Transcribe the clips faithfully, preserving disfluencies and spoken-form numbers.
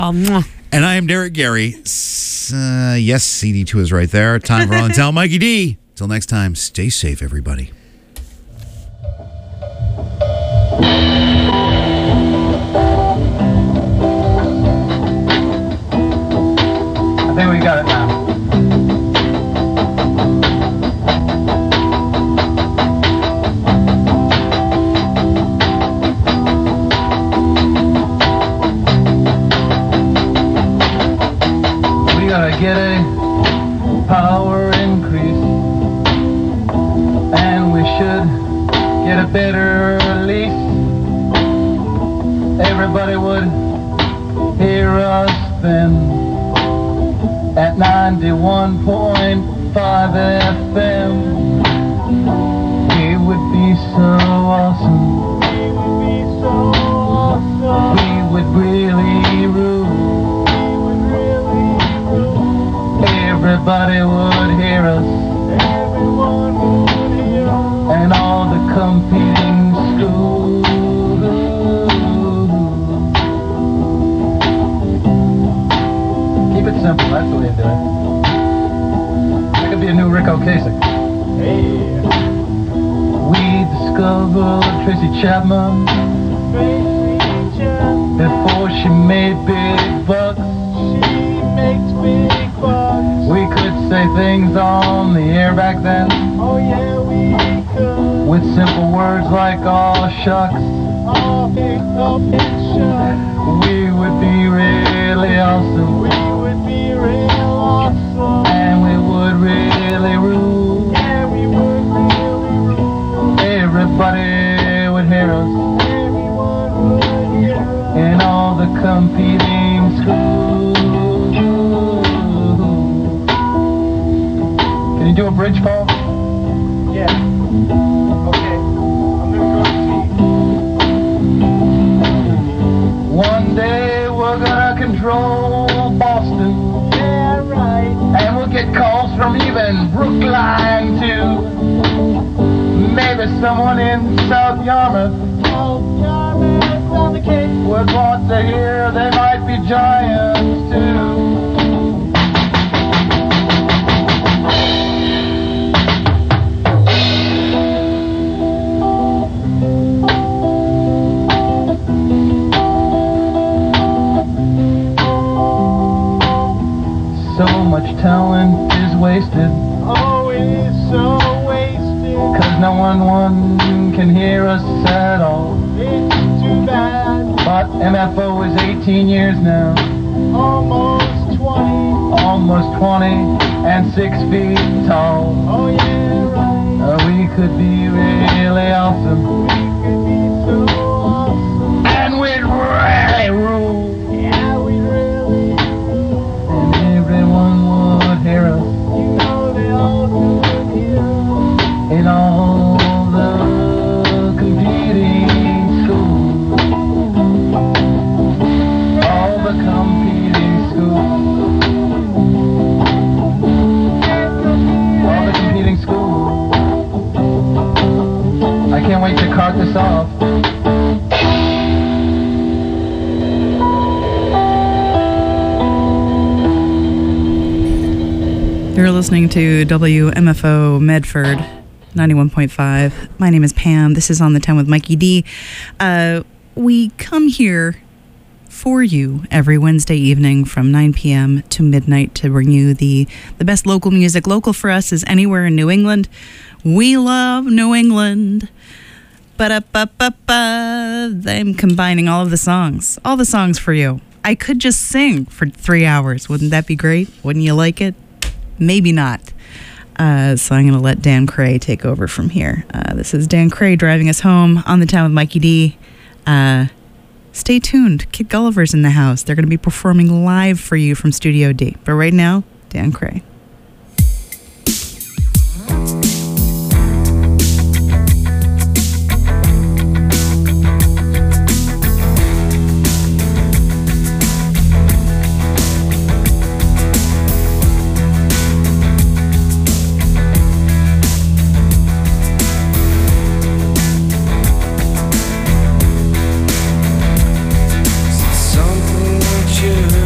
Um, and I am Derek Gary. S- uh, yes, C D two is right there. Time for On Tell Mikey D. Till next time, stay safe, everybody. I think we got it now. We gotta get a power increase, and we should get a better lease. Everybody would hear us then at ninety-one point five F M. It would be so awesome. It would be so awesome. We would really rule. We would really rule. Everybody would hear us. Everyone would hear us. And all the competing schools. Keep it simple, that's the way to do it. That could be a new Rick Ocasek. Hey. We discovered Tracy Chapman. Tracy Chapman. Before she made big bucks. She makes big bucks. We could say things on the air back then. Oh yeah, we could. With simple words like, aw shucks. Aw big, aw big shucks. We would be really awesome. We would be real awesome. And we would really rule. Yeah, we would really rule. Everybody would hear us. Everyone would hear us. In all the competing schools. Can you do a bridge, Paul? Yeah. Okay. I'm gonna go see. One day we're gonna control Boston. Yeah, right. And we'll get calls from even Brookline too. Maybe someone in South Yarmouth. South Yarmouth on the Cape would want to hear they might be giants too. So much talent is wasted. Oh, it is so wasted. Cause no one, one can hear us at all. It's too bad. But M F O is eighteen years now. Almost twenty. Almost twenty and six feet tall. Oh yeah, right. Uh, we could be really awesome. We could be so awesome. And we'd really rule. Yeah, we'd really rule. And everyone would hear us. You know they all could hear us. In all the competing schools. All the competing schools. All the competing schools. I can't wait to cart this off. You're listening to W M F O Medford, ninety-one point five. My name is Pam. This is On the ten with Mikey D. Uh, we come here for you every Wednesday evening from nine p.m. to midnight to bring you the, the best local music. Local for us is anywhere in New England. We love New England. Ba-da-ba-ba-ba. I'm combining all of the songs. All the songs for you. I could just sing for three hours. Wouldn't that be great? Wouldn't you like it? Maybe not. Uh, so I'm going to let Dan Cray take over from here. Uh, this is Dan Cray driving us home on the town with Mikey D. Uh, stay tuned. Kid Gulliver's in the house. They're going to be performing live for you from Studio D. But right now, Dan Cray. Something that you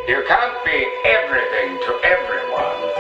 You can't be everything to everyone.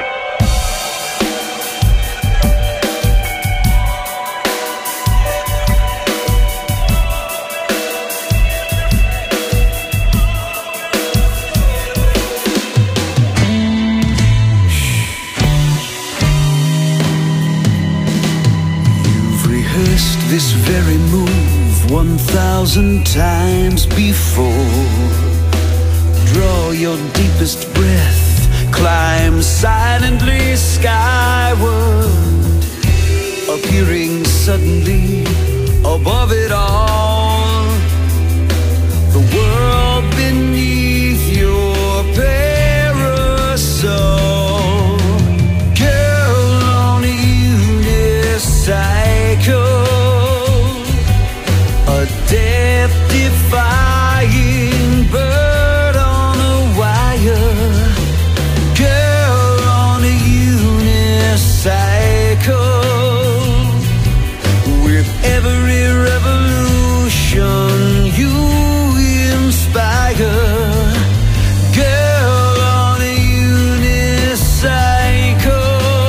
This very move one thousand times before. Draw your deepest breath, climb silently skyward, appearing suddenly above it all. The world beneath your parasol. Girl on a unicycle, a death-defying bird on a wire. Girl on a unicycle, with every revolution you inspire. Girl on a unicycle.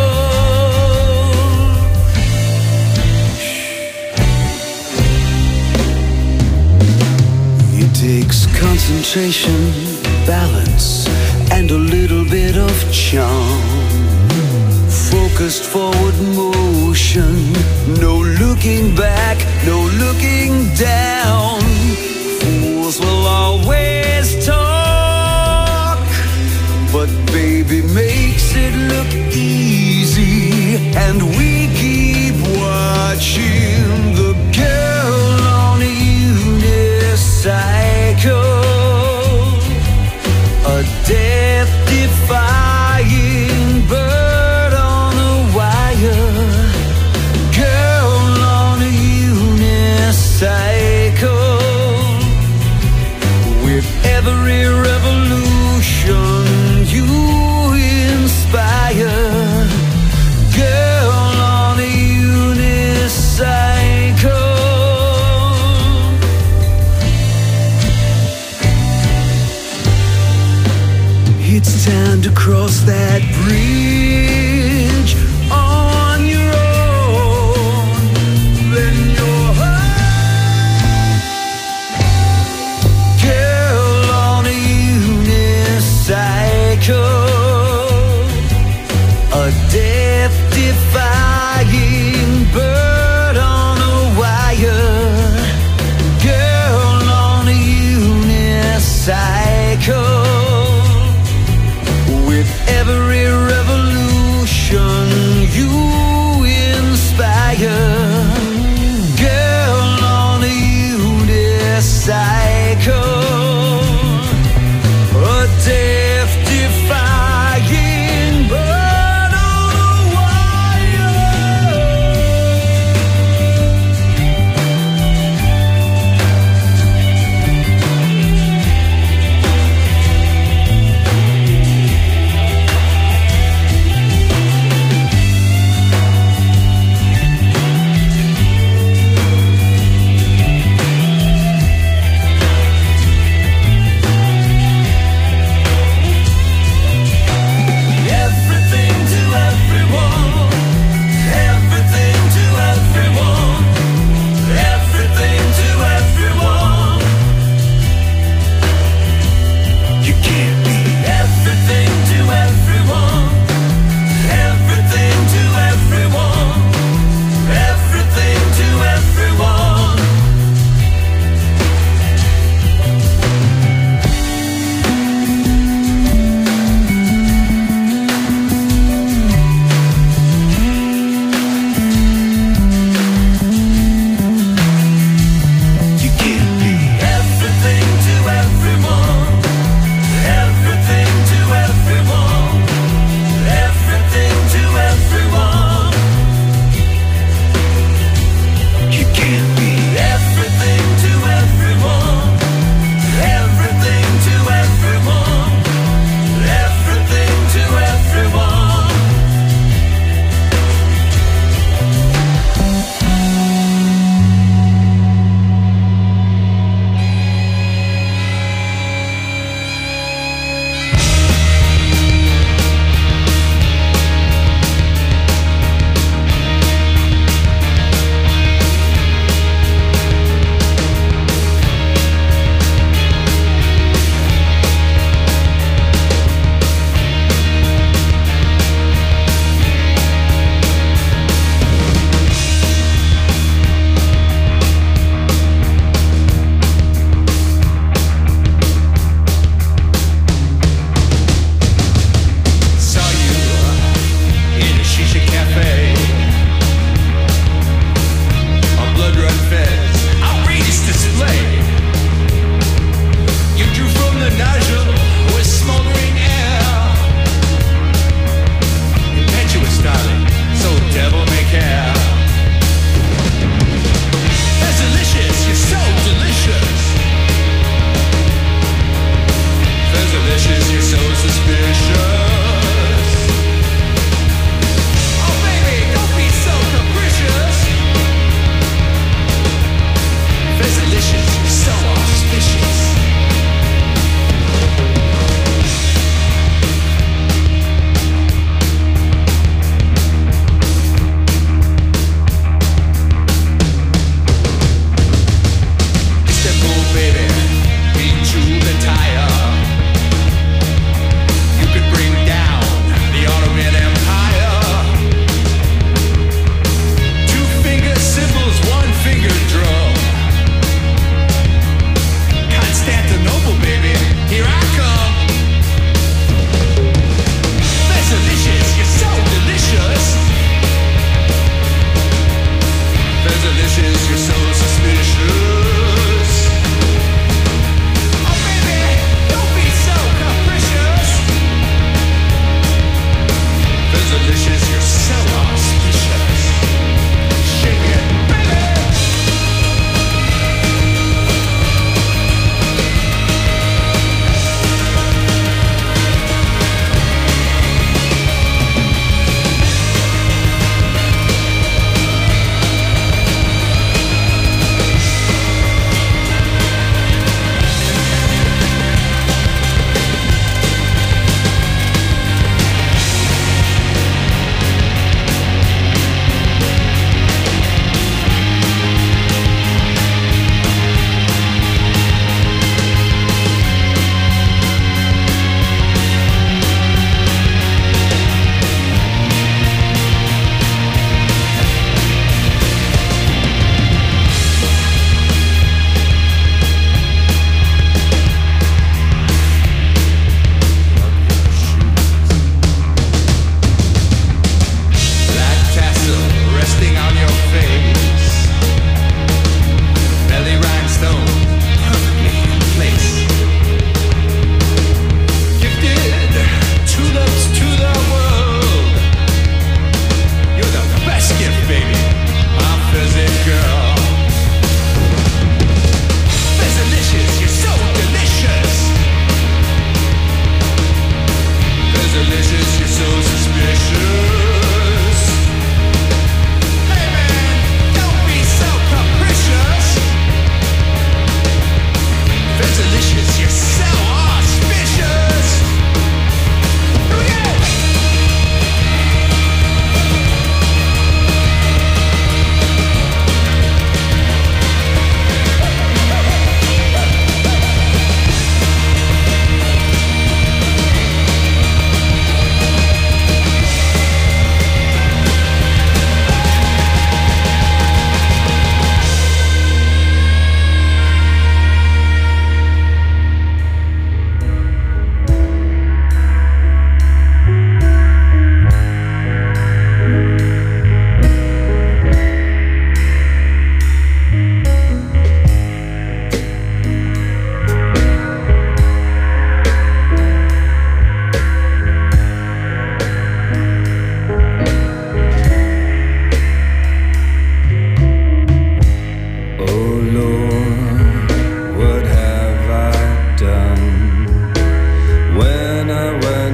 Takes concentration, balance, and a little bit of charm. Focused forward motion, no looking back, no looking down. Fools will always talk, but baby makes it look easy, and we keep watching the girl on a unicycle. A death-defying bird on a wire. Girl on a unicycle, with every revolution you inspire. Girl on a unicycle. It's time to cross that bridge on your own. Lend your heart. Girl on a unicycle, a death-defying bird on a wire. Girl on a unicycle, with every revolution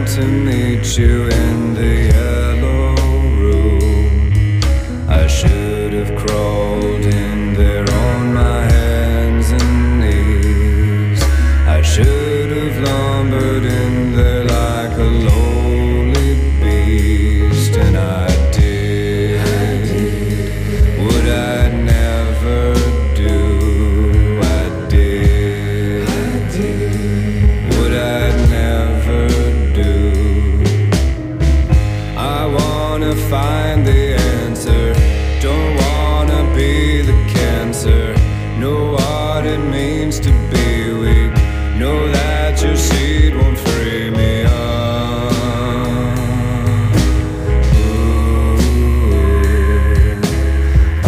want to meet you in the yellow room. I should have crawled in there on my hands and knees. I should have lumbered in there like a lowly beast, and I did what I'd never do. I did what I'd never do. I wanna find the answer, don't wanna be the cancer. Know what it means to be weak, know that your seed won't free me up. Ooh, ah,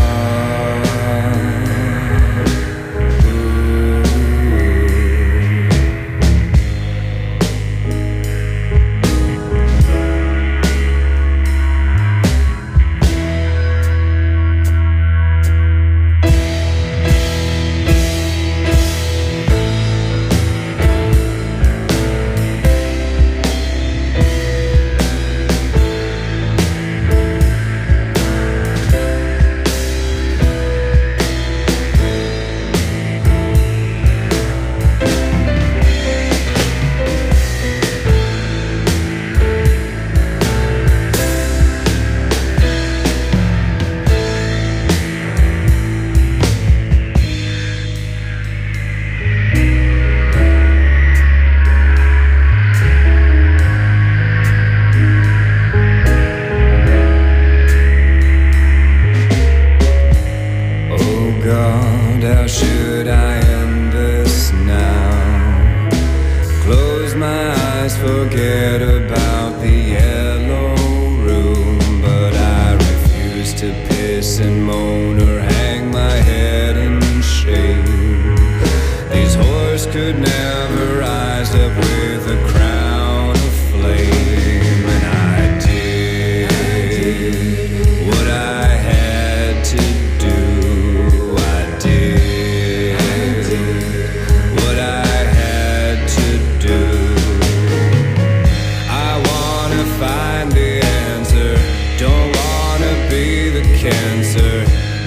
oh God, how should I end this now? Close my eyes, forget about the yellow room, but I refuse to piss and moan or hang my head in shame. These horses could never rise up with a crown of flame, and I did what I had to do. I did what I had to do. I wanna find the answer, don't wanna be the cancer.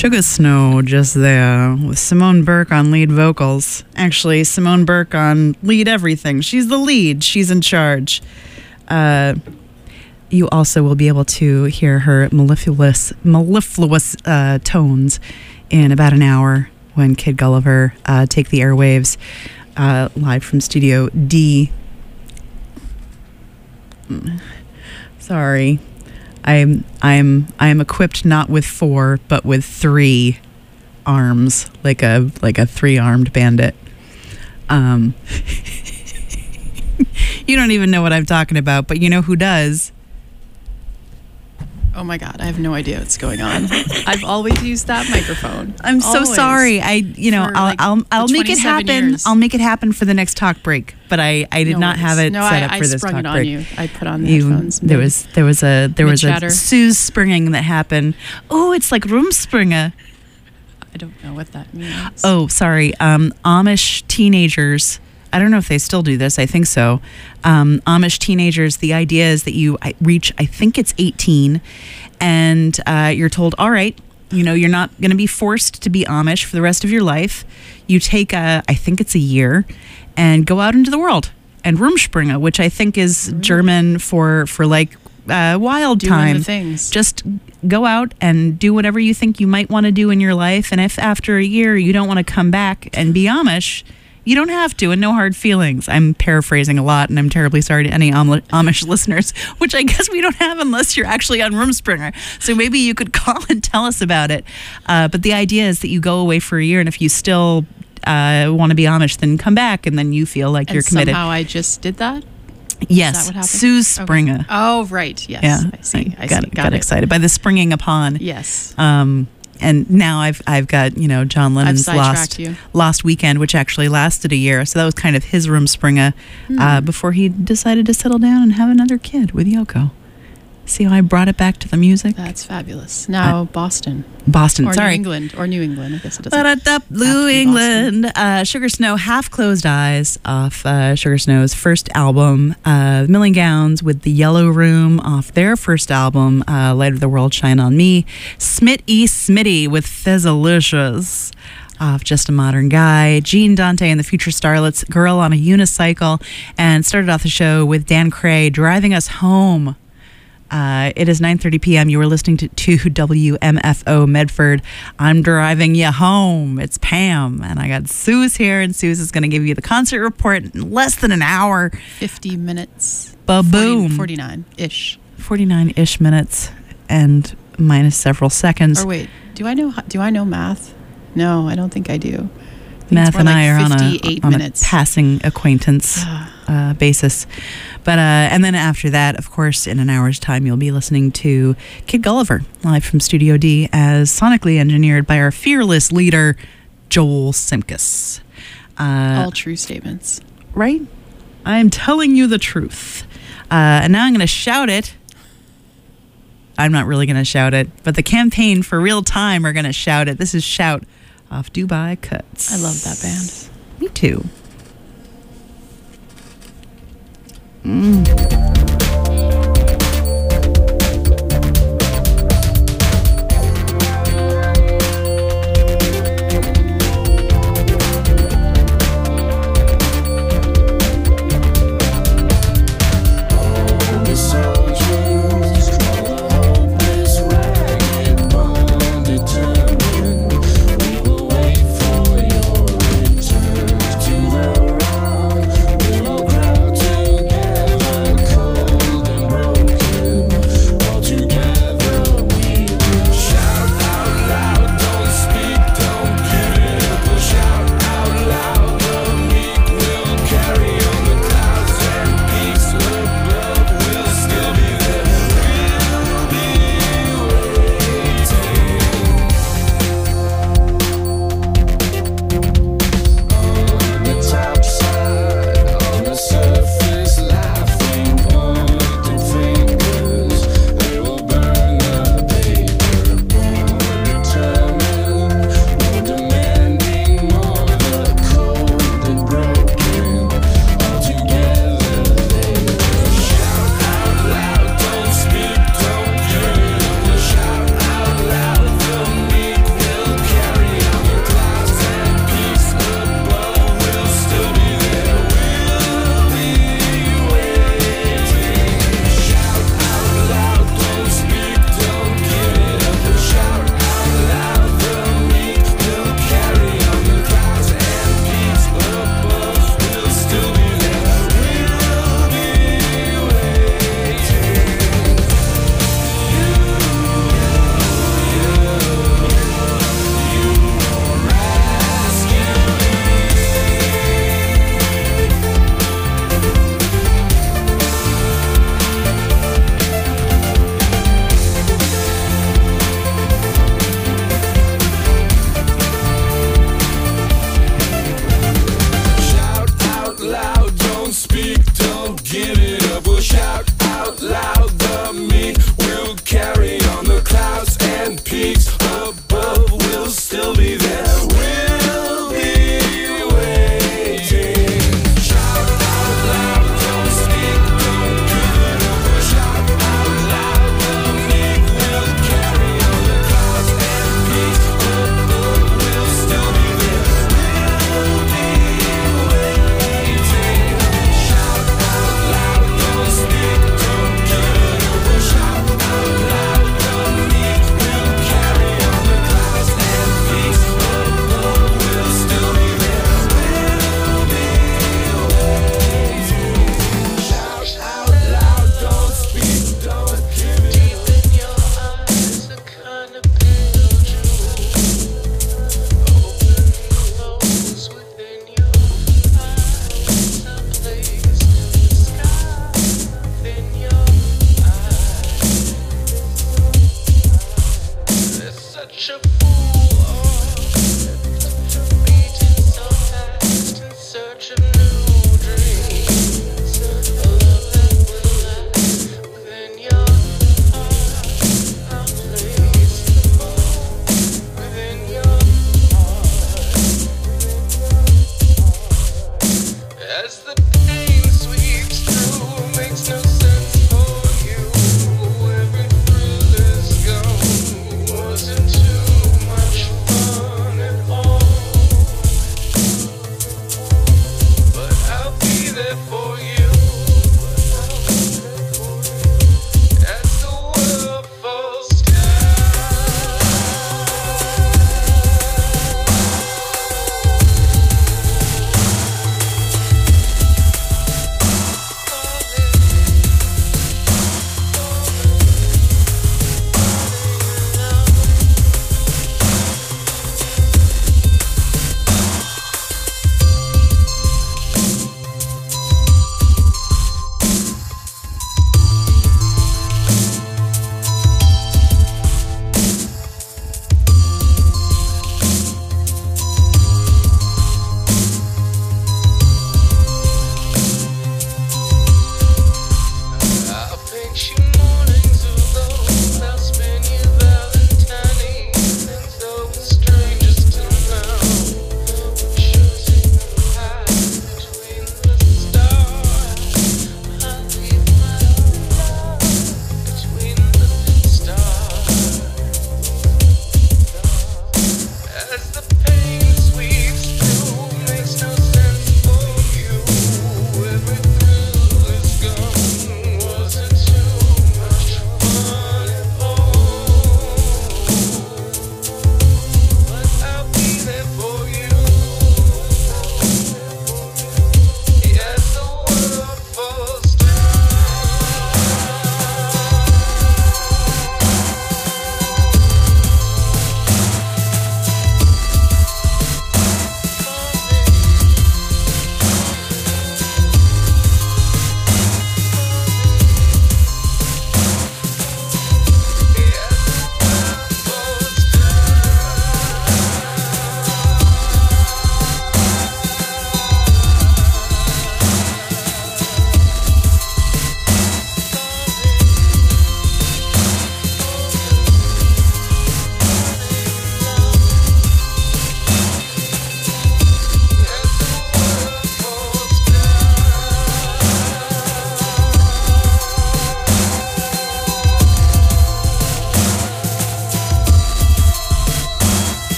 Sugar Snow just there with Simone Burke on lead vocals. Actually, Simone Burke on lead everything. She's the lead. She's in charge. Uh, you also will be able to hear her mellifluous, mellifluous uh, tones in about an hour when Kid Gulliver uh, take the airwaves uh, live from Studio D. Sorry. I'm I'm I'm equipped not with four but with three arms, like a like a three-armed bandit. Um, you don't even know what I'm talking about, but you know who does? Oh my God, I have no idea what's going on. I've always used that microphone. I'm so Always. sorry. I you know For, I'll like, I'll I'll the make it twenty-seven happen. years. I'll make it happen for the next talk break. But I, I did No not worries. have it no, set I, up I for this sprung talk it on break. you. I put on the You, headphones. there mid- was there was a there was a mid-chatter. Sue's springing that happened. Oh, it's like Rumspringa. I don't know what that means. Oh, sorry. Um, Amish teenagers. I don't know if they still do this. I think so. Um, Amish teenagers. The idea is that you I- reach. I think it's eighteen, and uh, you're told, all right, you know, you're not going to be forced to be Amish for the rest of your life. You take a, I think it's a year, and go out into the world. And Rumspringa, which I think is German for for like uh, wild Doing time. the things. Just go out and do whatever you think you might want to do in your life. And if after a year you don't want to come back and be Amish, you don't have to, and no hard feelings. I'm paraphrasing a lot, and I'm terribly sorry to any Am- Amish listeners, which I guess we don't have unless you're actually on Rumspringa. So maybe you could call and tell us about it. Uh, but the idea is that you go away for a year, and if you still uh, want to be Amish, then come back, and then you feel like and you're committed. somehow I just did that? Yes, Is that what happened? Sue's Okay. Springa. Oh, right. Yes. Yeah, I see. I, got, see. Got, got it. excited by the springing upon. Yes. Um, and now I've I've got you know John Lennon's sidetracked Lost you. Lost Weekend, which actually lasted a year, so that was kind of his Rumspringa Hmm. uh, before he decided to settle down and have another kid with Yoko. See how I brought it back to the music? That's fabulous. Now Boston. Boston, Or sorry. New England. Or New England. I guess it doesn't. Ba-da-da, Blue have to be England. Uh, Sugar Snow, Half Closed Eyes off uh, Sugar Snow's first album. Uh, Milling Gowns with The Yellow Room off their first album, uh, Light of the World Shine on Me. Smit E. Smitty with Fizzalicious off Just a Modern Guy. Gene Dante and the Future Starlets, Girl on a Unicycle. And started off the show with Dan Cray, Driving Us Home. Uh, it is nine thirty p.m. You are listening to, to W M F O Medford. I'm driving you home. It's Pam, and I got Suze here, and Suze is going to give you the concert report in less than an hour. fifty minutes. Ba-boom. forty-nine-ish. forty-nine-ish minutes and minus several seconds. Or wait, do I know do I know math? No, I don't think I do. I think Math it's more and like I are on, a, fifty-eight on a minutes. passing acquaintance uh, basis. But uh, and then after that, of course, in an hour's time, you'll be listening to Kid Gulliver live from Studio D, as sonically engineered by our fearless leader, Joel Simkus. Uh, All true statements. right? I'm telling you the truth. Uh, and now I'm going to shout it. I'm not really going to shout it, but the campaign for Real Time are going to shout it. This is Shout off Dubai Cuts. I love that band. Me too. We will wait for your return to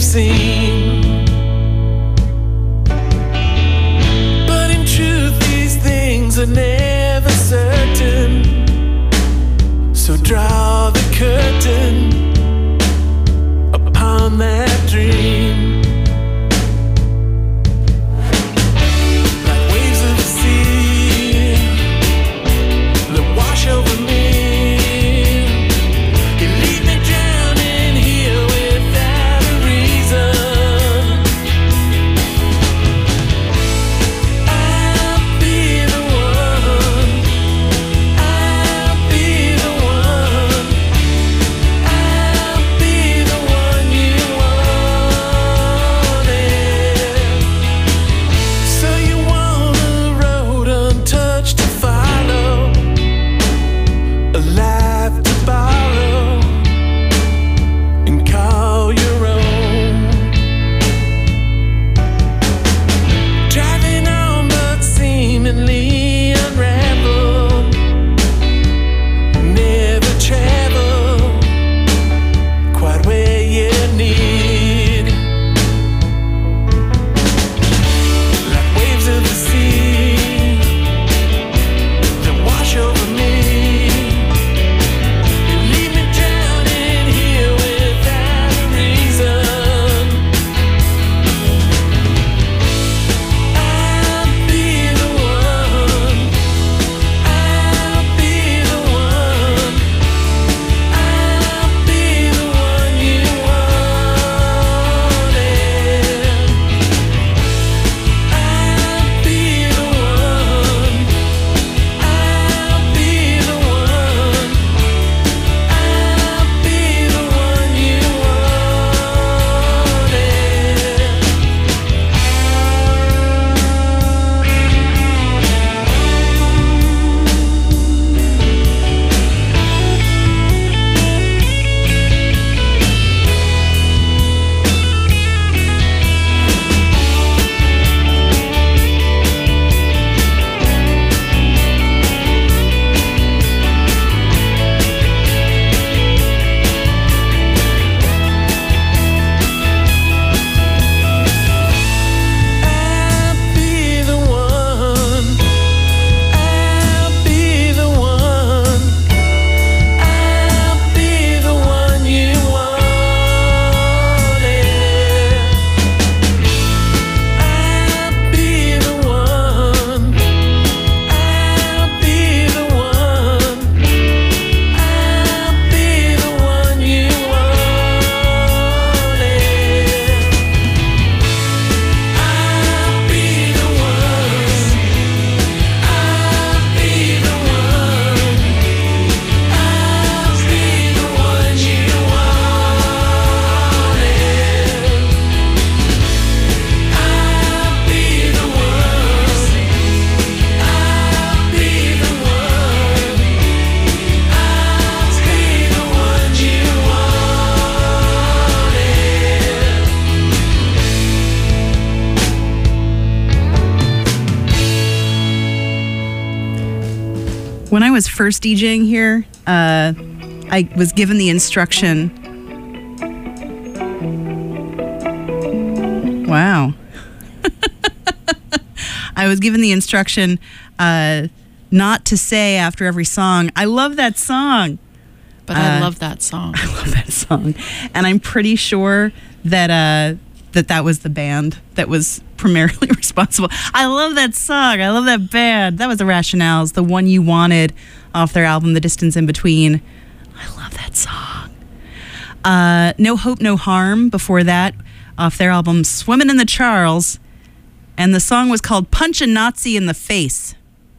seen. But in truth, these things are never certain. So draw the curtain upon that dream. Like waves of the sea that wash over me. You leave me drowning here without a reason. I'll be the one. I'll be the one. I'll be the one you wanted. So you want a road untouched to follow, a life to borrow and call your own. Driving on but seemingly unraveled. Never travel quite where you need. Like waves of the sea that wash over me. You leave me drowning here without a reason. I'll be the one. I'll be the one. I'll be the one you wanted. I'll be the one. I'll be the one. I'll be the one you I'll be the one. I'll be the one. I'll be the one you wanted. I'll be the one. I'll be the one. I'll be the one you wanted. I'll be the one. I'll be the one. I'll be the one you wanted. I'll be the one. I'll be the one. I'll be the one you wanted. When I was first DJing here, uh, I was given the instruction. Wow. I was given the instruction uh, not to say after every song, I love that song. But I Uh, love that song. I love that song. And I'm pretty sure that uh, that that was the band that was primarily responsible. I love that song. I love that band. That was the Rationales, the one you wanted off their album, The Distance in Between. I love that song. Uh, No Hope, No Harm before that, off their album, Swimming in the Charles. And the song was called Punch a Nazi in the Face.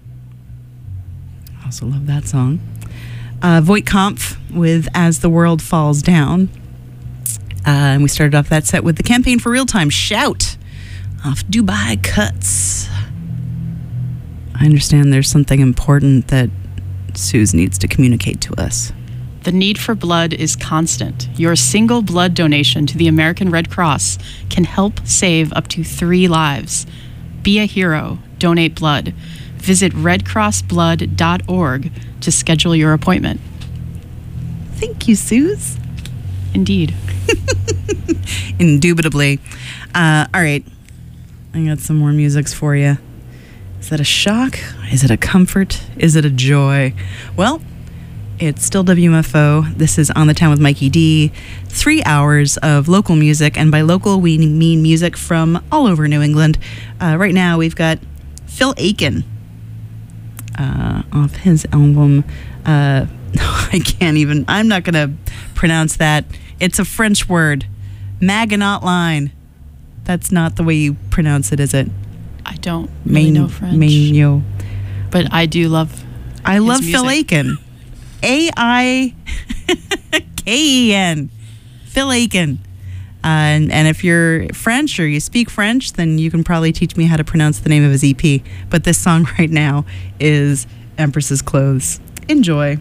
I also love that song. Uh, Voight Kampf with As the World Falls Down. Uh, and we started off that set with the Campaign for Real Time, Shout, off Dubai Cuts. I understand there's something important that Suze needs to communicate to us. The need for blood is constant. Your single blood donation to the American Red Cross can help save up to three lives. Be a hero. Donate blood. Visit red cross blood dot org to schedule your appointment. Thank you, Suze. Indeed. Indubitably. Uh, all right. I got some more musics for you. Is that a shock? Is it a comfort? Is it a joy? Well, it's still W M F O. This is On the Town with Mikey D. Three hours of local music. And by local, we mean music from all over New England. Uh, right now, we've got Phil Aiken uh, off his album. Uh, I can't even, I'm not going to pronounce that. It's a French word. Maginot Line. That's not the way you pronounce it, is it? I don't really know French. Magno. But I do love I his love music. Phil Aiken. A I K E N. Phil Aiken. Uh, and, and if you're French or you speak French, then you can probably teach me how to pronounce the name of his E P. But this song right now is Empress's Clothes. Enjoy.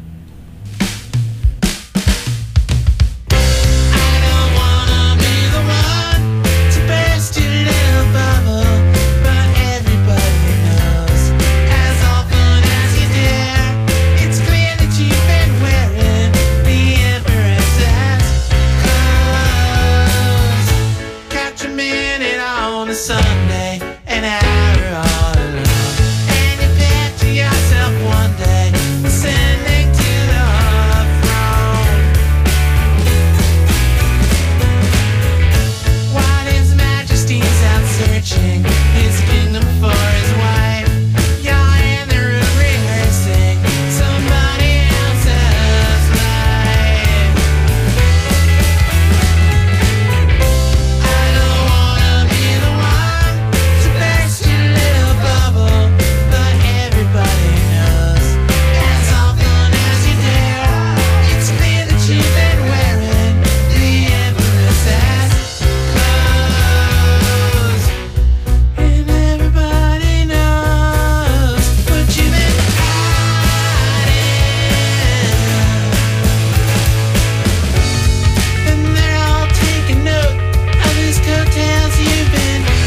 Sunday, an hour all alone, and you picture yourself one day ascending to the throne. While His Majesty's out searching His kingdom for His wife, you're in the room rehearsing somebody else's life. I don't wanna be the one to burst your little bubble, but everybody knows as often as you dare, it's clear that you've been wearing the Empress's clothes, and everybody knows what you've been hiding, and they're all taking note of his coattails you've been riding.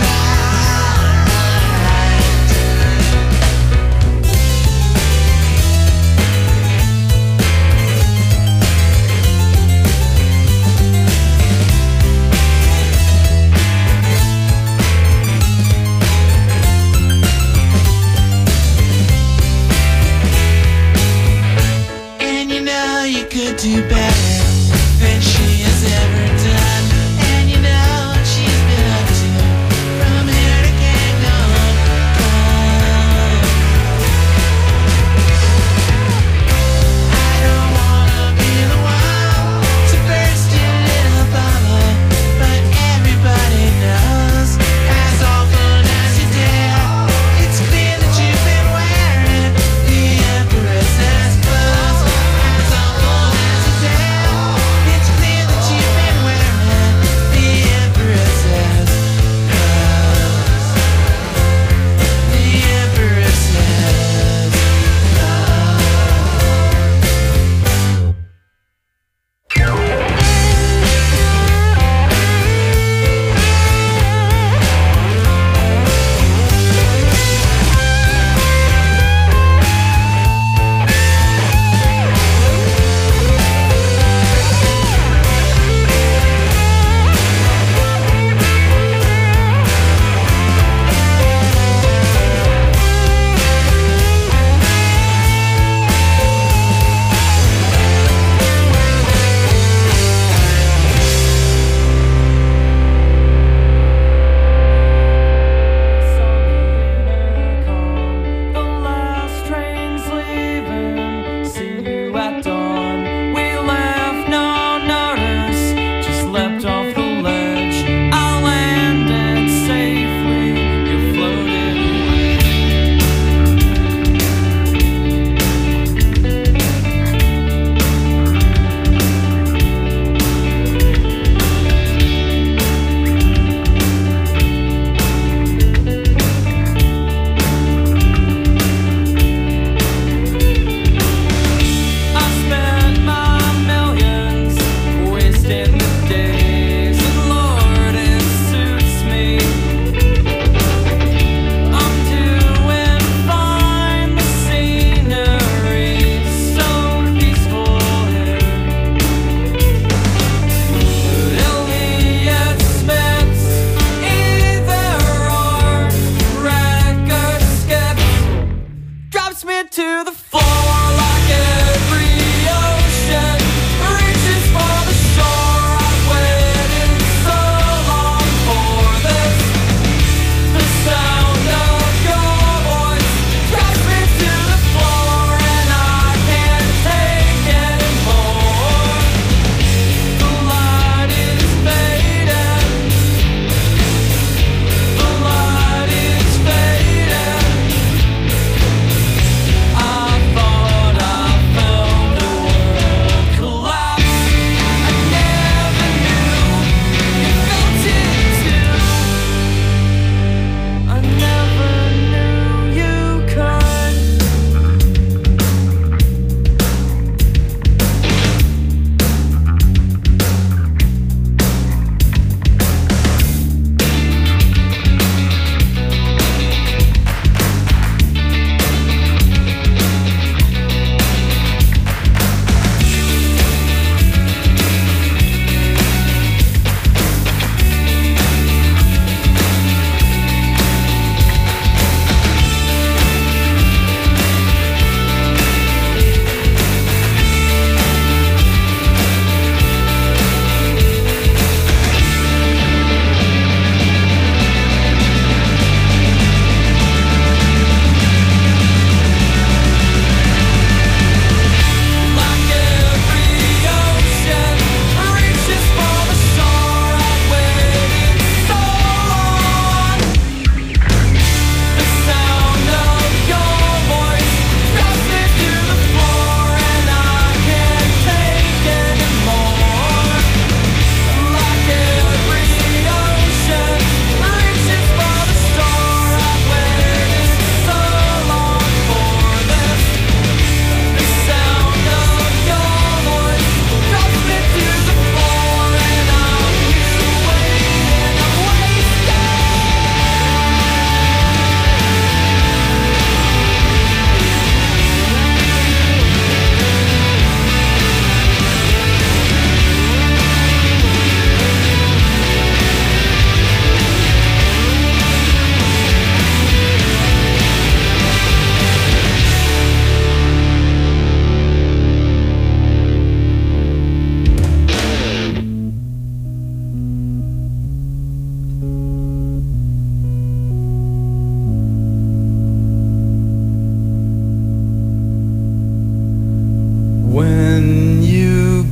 And you know you could do better than she has ever done. And you know what she's been up to from here to Kingdom Come. I don't wanna be the one to burst your little bubble, but everybody knows as often as you dare, it's clear that you've been wearing the Empress's clothes. As often as you dare,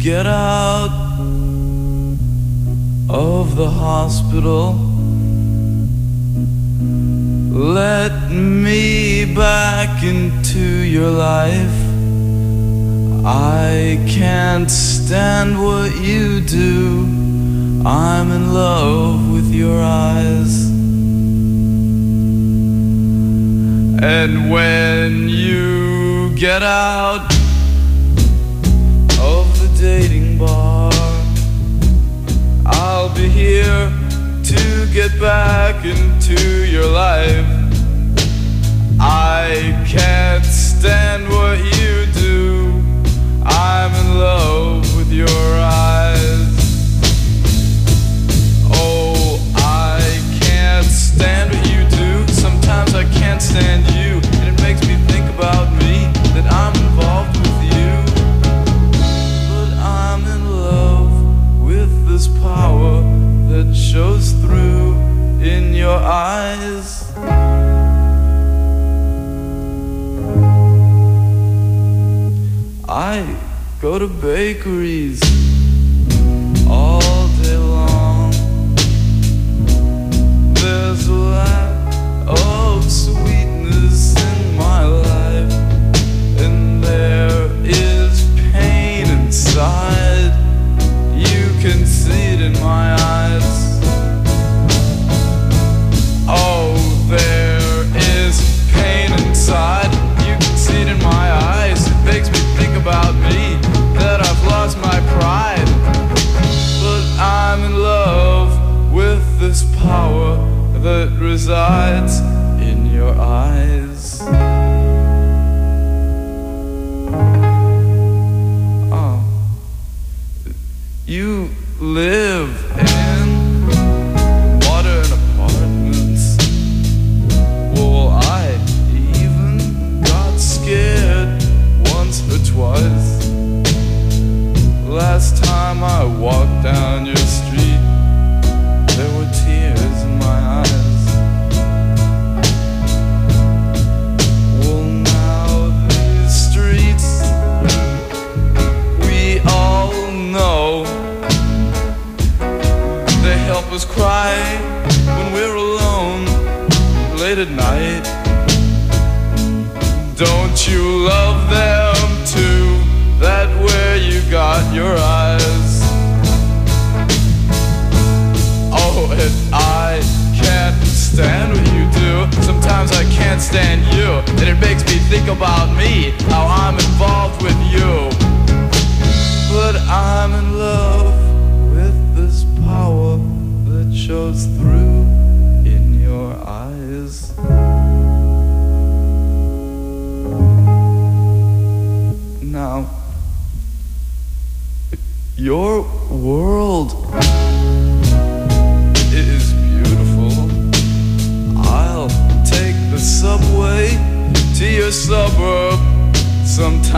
get out of the hospital, let me back into your life. I can't stand what you do. I'm in love with your eyes. And when you get out of the dating bar, I'll be here to get back into your life. I can't stand what you do. I'm in love with your eyes. Oh, I can't stand what you do. Sometimes I can't stand you, and it makes me think about me, that I'm involved with you. But I'm in love with this power that shows through in your eyes. I go to bakeries all day long. There's a lack of sweetness in my life, and there is pain inside. You can see it in my eyes. Oh, there is pain inside. You can see it in my eyes. It makes me think about me, that I've lost my pride. But I'm in love with this power that resides in your eyes. Oh, you live in modern apartments. Well, I even got scared once or twice. Last time I walked down your street, there were tears in my eyes. Well, now these streets, we all know, they help us cry when we're alone late at night. Don't you love them too? That where you got your eyes. Oh, and I can't stand what you do. Sometimes I can't stand you, and it makes me think about me, how I'm involved with you. But I'm in love with this power that shows through in your eyes. Now, your world is beautiful. I'll take the subway to your suburb sometime.